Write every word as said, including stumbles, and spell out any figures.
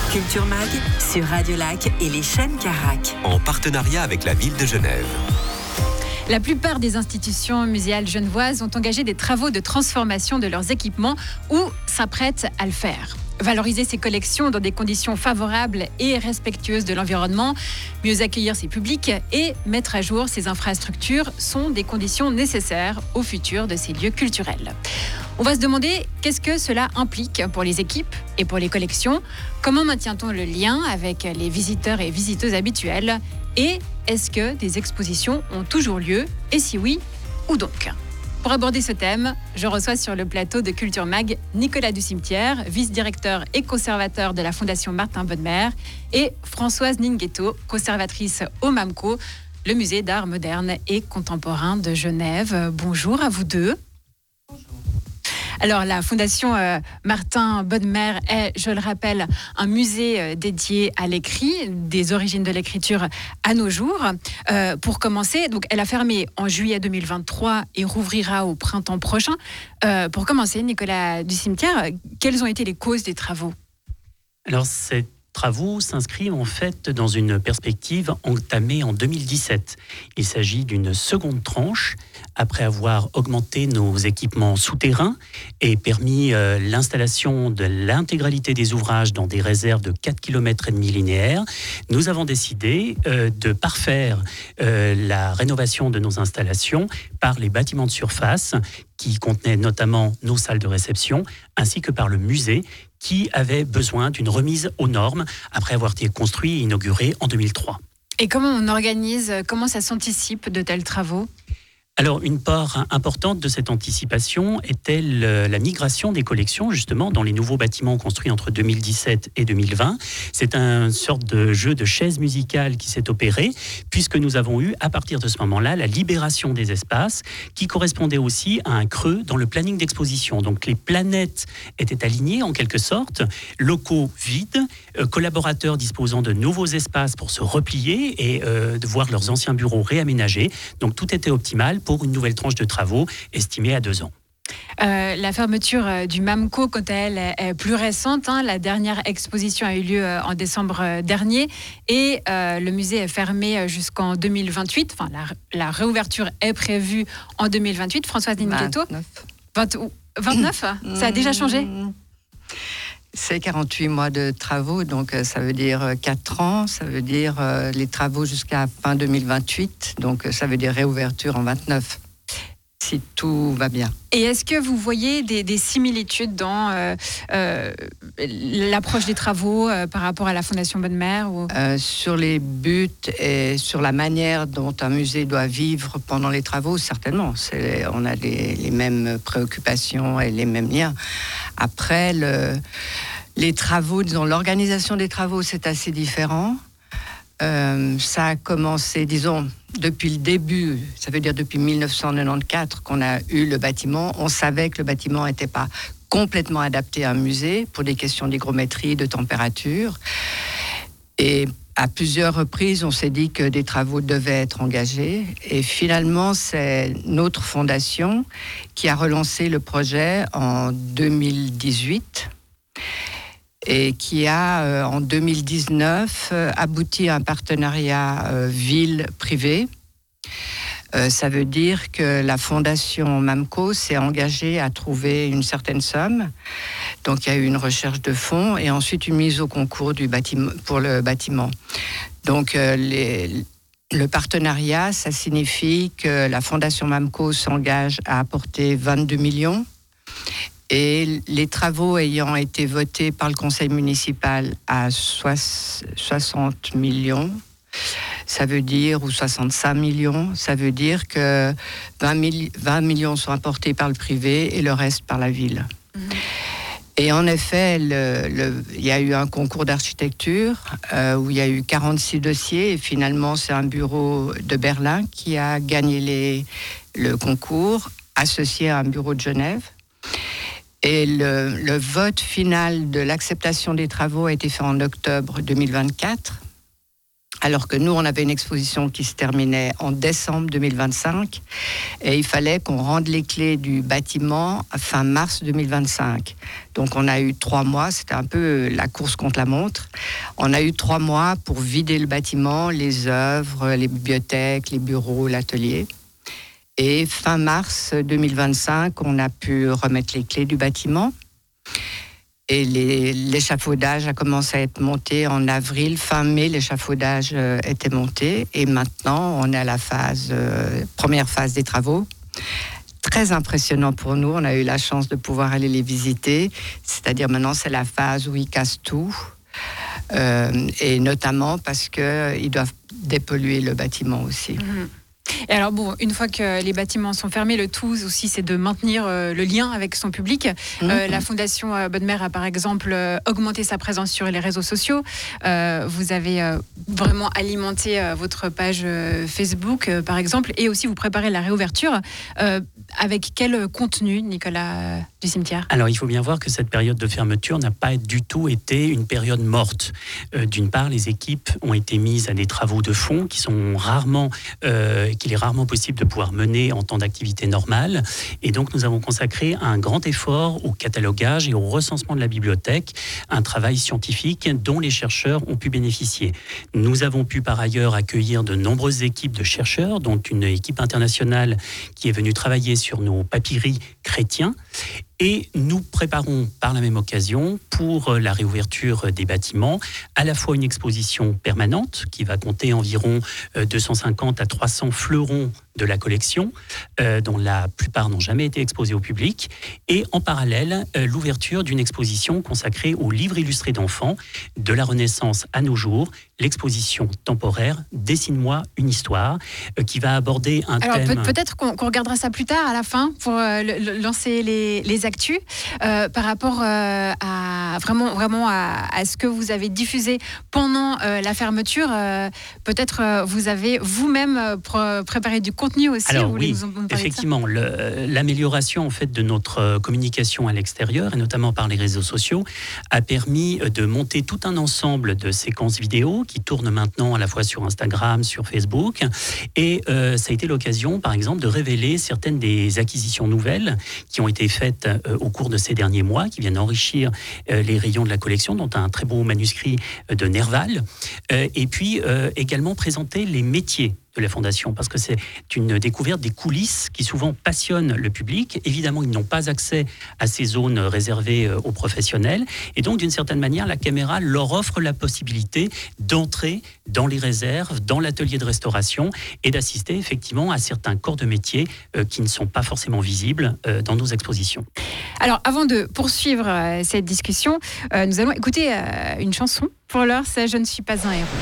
Culture Mag sur Radio Lac et les chaînes Carac. En partenariat avec la ville de Genève. La plupart des institutions muséales genevoises ont engagé des travaux de transformation de leurs équipements ou s'apprêtent à le faire. Valoriser ses collections dans des conditions favorables et respectueuses de l'environnement, mieux accueillir ses publics et mettre à jour ses infrastructures sont des conditions nécessaires au futur de ces lieux culturels. On va se demander qu'est-ce que cela implique pour les équipes et pour les collections. Comment maintient-on le lien avec les visiteurs et visiteuses habituels? Et est-ce que des expositions ont toujours lieu? Et si oui, où donc? Pour aborder ce thème, je reçois sur le plateau de Culture Mag Nicolas Ducimetière, vice-directeur et conservateur de la Fondation Martin Bodmer, et Françoise Ninguetto, conservatrice au MAMCO, le musée d'art moderne et contemporain de Genève. Bonjour à vous deux. Alors, la Fondation euh, Martin Bodmer est, je le rappelle, un musée euh, dédié à l'écrit, des origines de l'écriture à nos jours. Euh, pour commencer, donc, elle a fermé en juillet deux mille vingt-trois et rouvrira au printemps prochain. Euh, pour commencer, Nicolas Ducimetière, quelles ont été les causes des travaux? Alors, ces travaux s'inscrivent en fait dans une perspective entamée en deux mille dix-sept. Il s'agit d'une seconde tranche après avoir augmenté nos équipements souterrains et permis euh, l'installation de l'intégralité des ouvrages dans des réserves de quatre virgule cinq kilomètres linéaires. Nous avons décidé euh, de parfaire euh, la rénovation de nos installations par les bâtiments de surface qui contenaient notamment nos salles de réception ainsi que par le musée qui avait besoin d'une remise aux normes après avoir été construit et inauguré en deux mille trois. Et comment on organise, comment ça s'anticipe de tels travaux ? Alors, une part importante de cette anticipation était le, la migration des collections, justement, dans les nouveaux bâtiments construits entre deux mille dix-sept et deux mille vingt. C'est un sorte de jeu de chaises musicales qui s'est opéré, puisque nous avons eu, à partir de ce moment-là, la libération des espaces, qui correspondait aussi à un creux dans le planning d'exposition. Donc, les planètes étaient alignées, en quelque sorte, locaux vides, euh, collaborateurs disposant de nouveaux espaces pour se replier et euh, de voir leurs anciens bureaux réaménagés. Donc, tout était optimal pour une nouvelle tranche de travaux estimée à deux ans. Euh, la fermeture euh, du MAMCO, quant à elle, est, est plus récente. Hein. La dernière exposition a eu lieu euh, en décembre euh, dernier et euh, le musée est fermé jusqu'en deux mille vingt-huit. Enfin, la, la réouverture est prévue en deux mille vingt-huit. Françoise Ninguetto, vingt, vingt-neuf Ça a déjà changé? C'est quarante-huit mois de travaux, donc ça veut dire quatre ans, ça veut dire euh, les travaux jusqu'à fin deux mille vingt-huit, donc ça veut dire réouverture en vingt-neuf, si tout va bien. Et est-ce que vous voyez des, des similitudes dans euh, euh, l'approche des travaux euh, par rapport à la Fondation Bodmer ou... euh, Sur les buts et sur la manière dont un musée doit vivre pendant les travaux, certainement. C'est, on a les, les mêmes préoccupations et les mêmes liens. Après, le, les travaux, disons, l'organisation des travaux, c'est assez différent. Euh, ça a commencé, disons, depuis le début, ça veut dire depuis dix-neuf cent quatre-vingt-quatorze qu'on a eu le bâtiment. On savait que le bâtiment n'était pas complètement adapté à un musée pour des questions d'hygrométrie, de température. Et à plusieurs reprises, on s'est dit que des travaux devaient être engagés. Et finalement, c'est notre fondation qui a relancé le projet en deux mille dix-huit et qui a, euh, en deux mille dix-neuf, euh, abouti à un partenariat euh, ville-privé. Euh, ça veut dire que la fondation MAMCO s'est engagée à trouver une certaine somme. Donc, il y a eu une recherche de fonds et ensuite une mise au concours du bâtiment, pour le bâtiment. Donc, euh, les, le partenariat, ça signifie que la fondation MAMCO s'engage à apporter vingt-deux millions. Et les travaux ayant été votés par le conseil municipal à soixante millions, ça veut dire, ou soixante-cinq millions, ça veut dire que vingt millions sont apportés par le privé et le reste par la ville. Mmh. Et en effet, le, le, il y a eu un concours d'architecture euh, où il y a eu quarante-six dossiers et finalement c'est un bureau de Berlin qui a gagné les, le concours associé à un bureau de Genève. Et le, le vote final de l'acceptation des travaux a été fait en octobre deux mille vingt-quatre. Alors que nous, on avait une exposition qui se terminait en décembre deux mille vingt-cinq et il fallait qu'on rende les clés du bâtiment fin mars deux mille vingt-cinq. Donc on a eu trois mois, c'était un peu la course contre la montre. On a eu trois mois pour vider le bâtiment, les œuvres, les bibliothèques, les bureaux, l'atelier. Et fin mars deux mille vingt-cinq, on a pu remettre les clés du bâtiment. Et les, l'échafaudage a commencé à être monté en avril. Fin mai, l'échafaudage euh, était monté. Et maintenant, on est à la phase, euh, première phase des travaux. Très impressionnant pour nous. On a eu la chance de pouvoir aller les visiter. C'est-à-dire maintenant, c'est la phase où ils cassent tout. Euh, et notamment parce qu'ils doivent dépolluer le bâtiment aussi. Mmh. Et alors bon, une fois que les bâtiments sont fermés, le tout aussi c'est de maintenir euh, le lien avec son public. Mmh. Euh, la Fondation euh, Bonne Mère a par exemple euh, augmenté sa présence sur les réseaux sociaux. Euh, vous avez euh, vraiment alimenté euh, votre page euh, Facebook euh, par exemple, et aussi vous préparez la réouverture. Euh, avec quel contenu, Nicolas euh, du Cimetière ? Alors il faut bien voir que cette période de fermeture n'a pas du tout été une période morte. Euh, d'une part, les équipes ont été mises à des travaux de fond qui sont rarement euh, qu'il est rarement possible de pouvoir mener en temps d'activité normale. Et donc, nous avons consacré un grand effort au catalogage et au recensement de la bibliothèque, un travail scientifique dont les chercheurs ont pu bénéficier. Nous avons pu par ailleurs accueillir de nombreuses équipes de chercheurs, dont une équipe internationale qui est venue travailler sur nos papyries chrétiens. Et nous préparons par la même occasion pour la réouverture des bâtiments à la fois une exposition permanente qui va compter environ deux cent cinquante à trois cents fleurons de la collection, euh, dont la plupart n'ont jamais été exposés au public, et en parallèle euh, l'ouverture d'une exposition consacrée aux livres illustrés d'enfants de la Renaissance à nos jours, l'exposition temporaire Dessine-moi une histoire, euh, qui va aborder un Alors, thème... Peut- peut-être qu'on, qu'on regardera ça plus tard à la fin pour euh, le, le, lancer les, les actus euh, par rapport euh, à vraiment, vraiment à, à ce que vous avez diffusé pendant euh, la fermeture. Euh, peut-être euh, vous avez vous-même euh, pr- préparé du contenu aussi. Alors vous oui, nous, nous effectivement, le, l'amélioration en fait de notre communication à l'extérieur et notamment par les réseaux sociaux a permis de monter tout un ensemble de séquences vidéo qui tournent maintenant à la fois sur Instagram, sur Facebook, et euh, ça a été l'occasion, par exemple, de révéler certaines des acquisitions nouvelles qui ont été faites euh, au cours de ces derniers mois, qui viennent enrichir euh, les rayons de la collection, dont un très beau manuscrit de Nerval, euh, et puis euh, également présenter les métiers de la Fondation, parce que c'est une découverte des coulisses qui souvent passionnent le public. Évidemment, ils n'ont pas accès à ces zones réservées aux professionnels, et donc d'une certaine manière, la caméra leur offre la possibilité d'entrer dans les réserves, dans l'atelier de restauration, et d'assister effectivement à certains corps de métier euh, qui ne sont pas forcément visibles euh, dans nos expositions. Alors, avant de poursuivre euh, cette discussion, euh, nous allons écouter euh, une chanson. Pour l'heure, c'est « Je ne suis pas un héros ».